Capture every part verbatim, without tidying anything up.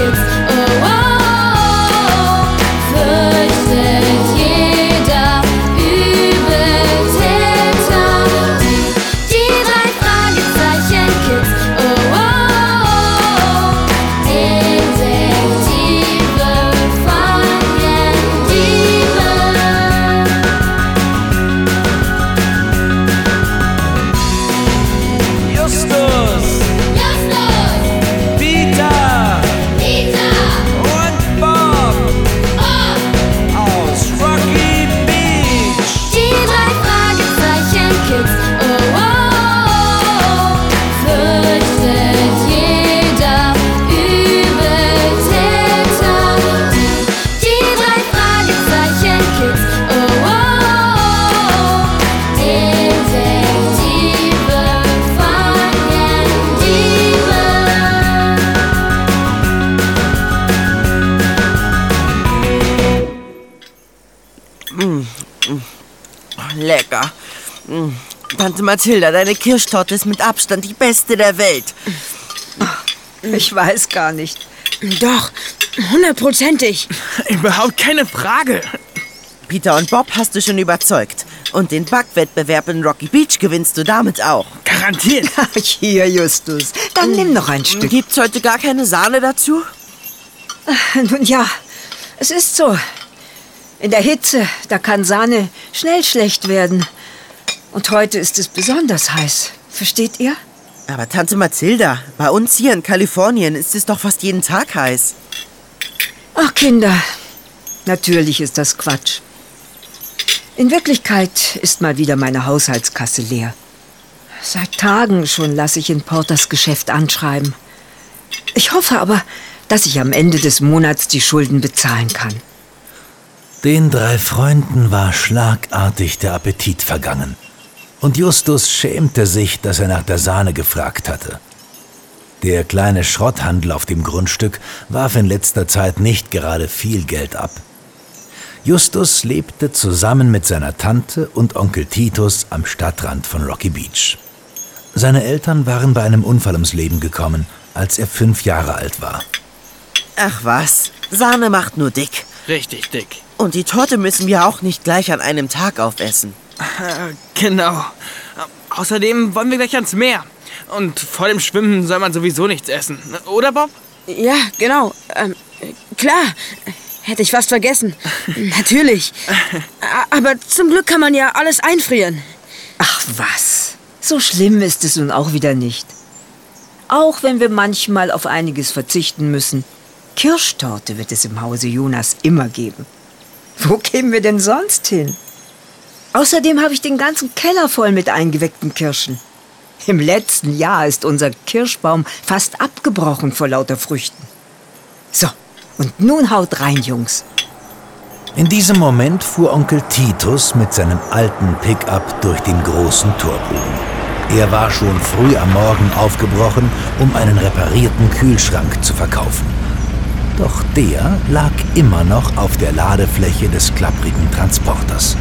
Kids. Oh, oh, oh, fürchtet jeder Übeltäter. Die, die drei Fragezeichen Kids. Oh, oh, oh, Detektive fangen Diebe. Justus, Justus, Peter Peter, und Bob Bob. aus Rocky Beach. Die drei Fragezeichen Kids. Oh, oh, oh, fürchtet jeder Übeltäter. Die, die drei Fragezeichen Kids. Oh, oh, oh, Detektive fangen Diebe. Lecker. Mm. Tante Mathilda, deine Kirschtorte ist mit Abstand die beste der Welt. Ich weiß gar nicht. Doch, hundertprozentig. Überhaupt keine Frage. Peter und Bob hast du schon überzeugt. Und den Backwettbewerb in Rocky Beach gewinnst du damit auch. Garantiert. Hier, Justus, dann nimm noch ein Stück. Gibt's heute gar keine Sahne dazu? Nun ja, es ist so. In der Hitze, da kann Sahne schnell schlecht werden. Und heute ist es besonders heiß. Versteht ihr? Aber Tante Mathilda, bei uns hier in Kalifornien ist es doch fast jeden Tag heiß. Ach, Kinder, natürlich ist das Quatsch. In Wirklichkeit ist mal wieder meine Haushaltskasse leer. Seit Tagen schon lasse ich in Porters Geschäft anschreiben. Ich hoffe aber, dass ich am Ende des Monats die Schulden bezahlen kann. Den drei Freunden war schlagartig der Appetit vergangen. Und Justus schämte sich, dass er nach der Sahne gefragt hatte. Der kleine Schrotthandel auf dem Grundstück warf in letzter Zeit nicht gerade viel Geld ab. Justus lebte zusammen mit seiner Tante und Onkel Titus am Stadtrand von Rocky Beach. Seine Eltern waren bei einem Unfall ums Leben gekommen, als er fünf Jahre alt war. Ach was, Sahne macht nur dick. Richtig dick. Und die Torte müssen wir auch nicht gleich an einem Tag aufessen. Äh, genau. Außerdem wollen wir gleich ans Meer. Und vor dem Schwimmen soll man sowieso nichts essen. Oder, Bob? Ja, genau. Ähm, klar, hätte ich fast vergessen. Natürlich. A- Aber zum Glück kann man ja alles einfrieren. Ach was, so schlimm ist es nun auch wieder nicht. Auch wenn wir manchmal auf einiges verzichten müssen. Kirschtorte wird es im Hause Jonas immer geben. Wo gehen wir denn sonst hin? Außerdem habe ich den ganzen Keller voll mit eingeweckten Kirschen. Im letzten Jahr ist unser Kirschbaum fast abgebrochen vor lauter Früchten. So, und nun haut rein, Jungs. In diesem Moment fuhr Onkel Titus mit seinem alten Pickup durch den großen Torbogen. Er war schon früh am Morgen aufgebrochen, um einen reparierten Kühlschrank zu verkaufen. Doch der lag immer noch auf der Ladefläche des klapprigen Transporters.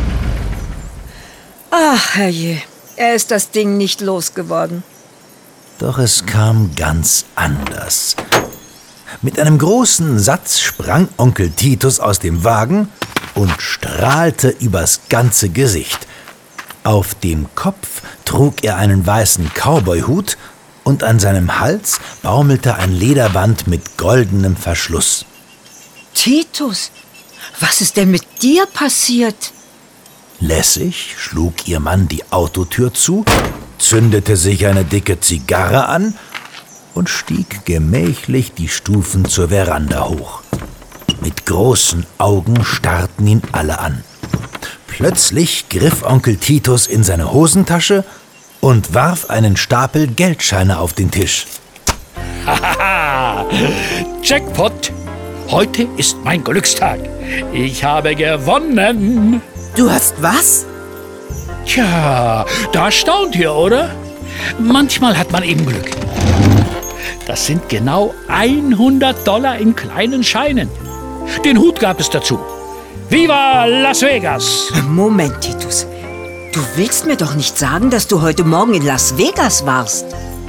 Ach, herrje, er ist das Ding nicht losgeworden. Doch es kam ganz anders. Mit einem großen Satz sprang Onkel Titus aus dem Wagen und strahlte übers ganze Gesicht. Auf dem Kopf trug er einen weißen Cowboyhut und an seinem Hals baumelte ein Lederband mit goldenem Verschluss. Titus, was ist denn mit dir passiert? Lässig schlug ihr Mann die Autotür zu, zündete sich eine dicke Zigarre an und stieg gemächlich die Stufen zur Veranda hoch. Mit großen Augen starrten ihn alle an. Plötzlich griff Onkel Titus in seine Hosentasche und warf einen Stapel Geldscheine auf den Tisch. Haha, Jackpot! Heute ist mein Glückstag. Ich habe gewonnen. Du hast was? Tja, da staunt ihr, oder? Manchmal hat man eben Glück. Das sind genau hundert Dollar in kleinen Scheinen. Den Hut gab es dazu. Viva Las Vegas! Moment, Titus. Du willst mir doch nicht sagen, dass du heute Morgen in Las Vegas warst.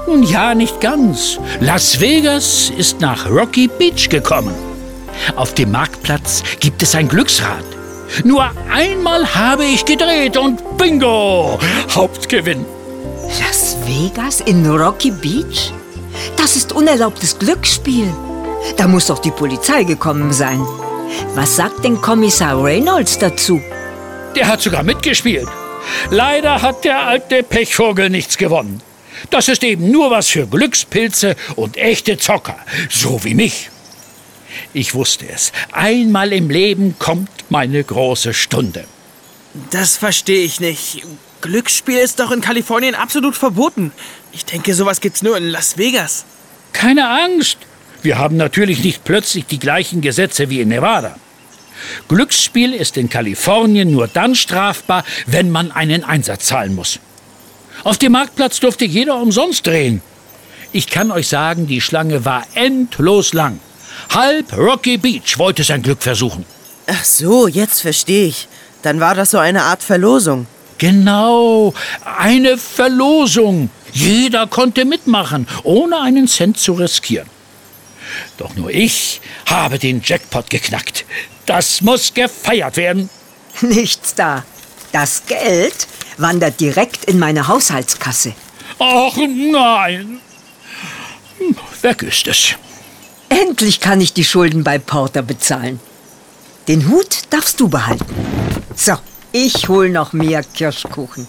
Nun ja, nicht ganz. Las Vegas ist nach Rocky Beach gekommen. Auf dem Marktplatz gibt es ein Glücksrad. Nur einmal habe ich gedreht und bingo! Hauptgewinn. Las Vegas in Rocky Beach? Das ist unerlaubtes Glücksspiel. Da muss doch die Polizei gekommen sein. Was sagt denn Kommissar Reynolds dazu? Der hat sogar mitgespielt. Leider hat der alte Pechvogel nichts gewonnen. Das ist eben nur was für Glückspilze und echte Zocker, so wie mich. Ich wusste es. Einmal im Leben kommt meine große Stunde. Das verstehe ich nicht. Glücksspiel ist doch in Kalifornien absolut verboten. Ich denke, sowas gibt's nur in Las Vegas. Keine Angst. Wir haben natürlich nicht plötzlich die gleichen Gesetze wie in Nevada. Glücksspiel ist in Kalifornien nur dann strafbar, wenn man einen Einsatz zahlen muss. Auf dem Marktplatz durfte jeder umsonst drehen. Ich kann euch sagen, die Schlange war endlos lang. Halb Rocky Beach wollte sein Glück versuchen. Ach so, jetzt verstehe ich. Dann war das so eine Art Verlosung. Genau, eine Verlosung. Jeder konnte mitmachen, ohne einen Cent zu riskieren. Doch nur ich habe den Jackpot geknackt. Das muss gefeiert werden. Nichts da. Das Geld wandert direkt in meine Haushaltskasse. Ach nein. Weg ist es. Endlich kann ich die Schulden bei Porter bezahlen. Den Hut darfst du behalten. So, ich hol noch mehr Kirschkuchen.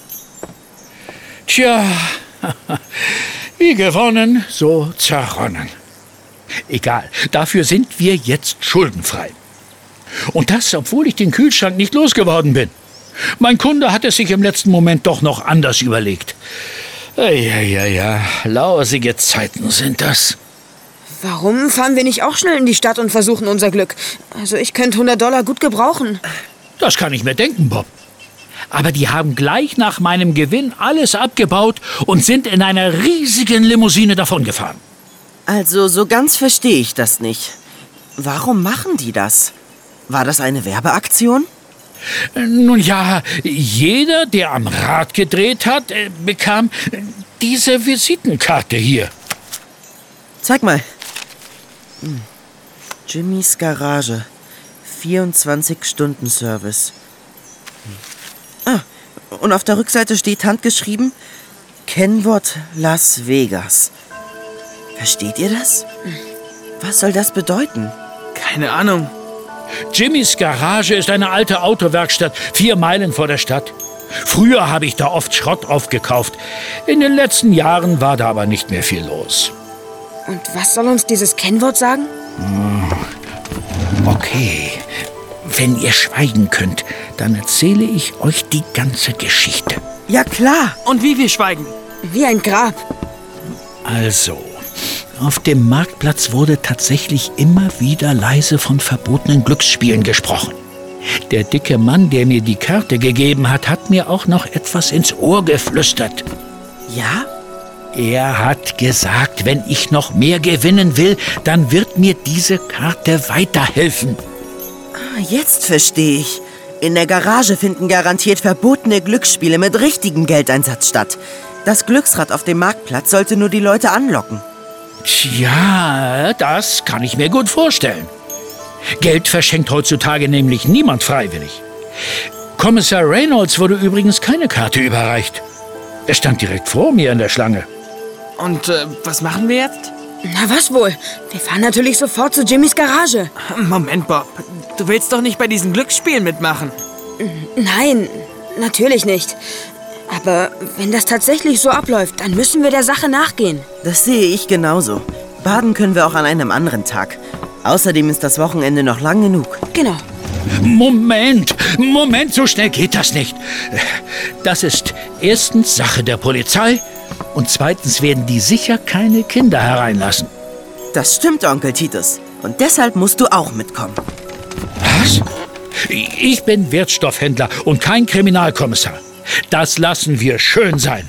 Tja, wie gewonnen, so zerronnen. Egal, dafür sind wir jetzt schuldenfrei. Und das, obwohl ich den Kühlschrank nicht losgeworden bin. Mein Kunde hat es sich im letzten Moment doch noch anders überlegt. Ja, ja, ja, lausige Zeiten sind das. Warum fahren wir nicht auch schnell in die Stadt und versuchen unser Glück? Also ich könnte hundert Dollar gut gebrauchen. Das kann ich mir denken, Bob. Aber die haben gleich nach meinem Gewinn alles abgebaut und sind in einer riesigen Limousine davongefahren. Also so ganz verstehe ich das nicht. Warum machen die das? War das eine Werbeaktion? Nun ja, jeder, der am Rad gedreht hat, äh, bekam äh, diese Visitenkarte hier. Zeig mal. Hm. Jimmys Garage. vierundzwanzig-Stunden-Service. Hm. Ah, und auf der Rückseite steht handgeschrieben: Kennwort Las Vegas. Versteht ihr das? Was soll das bedeuten? Keine Ahnung. Jimmys Garage ist eine alte Autowerkstatt, vier Meilen vor der Stadt. Früher habe ich da oft Schrott aufgekauft. In den letzten Jahren war da aber nicht mehr viel los. Und was soll uns dieses Kennwort sagen? Okay, wenn ihr schweigen könnt, dann erzähle ich euch die ganze Geschichte. Ja, klar. Und wie wir schweigen. Wie ein Grab. Also, auf dem Marktplatz wurde tatsächlich immer wieder leise von verbotenen Glücksspielen gesprochen. Der dicke Mann, der mir die Karte gegeben hat, hat mir auch noch etwas ins Ohr geflüstert. Ja? Er hat gesagt, wenn ich noch mehr gewinnen will, dann wird mir diese Karte weiterhelfen. Ah, jetzt verstehe ich. In der Garage finden garantiert verbotene Glücksspiele mit richtigem Geldeinsatz statt. Das Glücksrad auf dem Marktplatz sollte nur die Leute anlocken. Tja, das kann ich mir gut vorstellen. Geld verschenkt heutzutage nämlich niemand freiwillig. Kommissar Reynolds wurde übrigens keine Karte überreicht. Er stand direkt vor mir in der Schlange. Und äh, was machen wir jetzt? Na was wohl? Wir fahren natürlich sofort zu Jimmys Garage. Moment, Bob. Du willst doch nicht bei diesen Glücksspielen mitmachen. Nein, natürlich nicht. Aber wenn das tatsächlich so abläuft, dann müssen wir der Sache nachgehen. Das sehe ich genauso. Baden können wir auch an einem anderen Tag. Außerdem ist das Wochenende noch lang genug. Genau. Moment, Moment, so schnell geht das nicht. Das ist erstens Sache der Polizei und zweitens werden die sicher keine Kinder hereinlassen. Das stimmt, Onkel Titus. Und deshalb musst du auch mitkommen. Was? Ich bin Wertstoffhändler und kein Kriminalkommissar. Das lassen wir schön sein.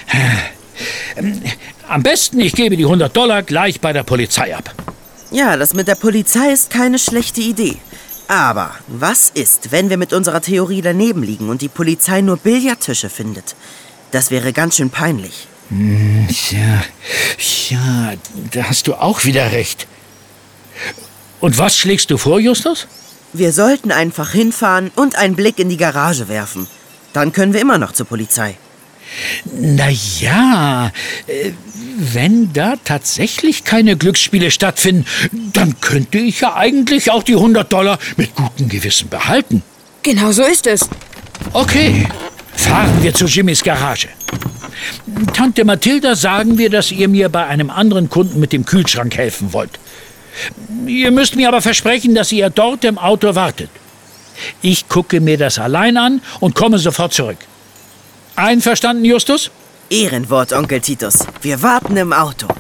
Am besten, ich gebe die hundert Dollar gleich bei der Polizei ab. Ja, das mit der Polizei ist keine schlechte Idee. Aber was ist, wenn wir mit unserer Theorie daneben liegen und die Polizei nur Billardtische findet? Das wäre ganz schön peinlich. Ja, ja, da hast du auch wieder recht. Und was schlägst du vor, Justus? Wir sollten einfach hinfahren und einen Blick in die Garage werfen. Dann können wir immer noch zur Polizei. Na ja, äh, wenn da tatsächlich keine Glücksspiele stattfinden, dann könnte ich ja eigentlich auch die hundert Dollar mit gutem Gewissen behalten. Genau so ist es. Okay, fahren wir zu Jimmys Garage. Tante Mathilda, sagen wir, dass ihr mir bei einem anderen Kunden mit dem Kühlschrank helfen wollt. Ihr müsst mir aber versprechen, dass ihr dort im Auto wartet. Ich gucke mir das allein an und komme sofort zurück. Einverstanden, Justus? Ehrenwort, Onkel Titus. Wir warten im Auto.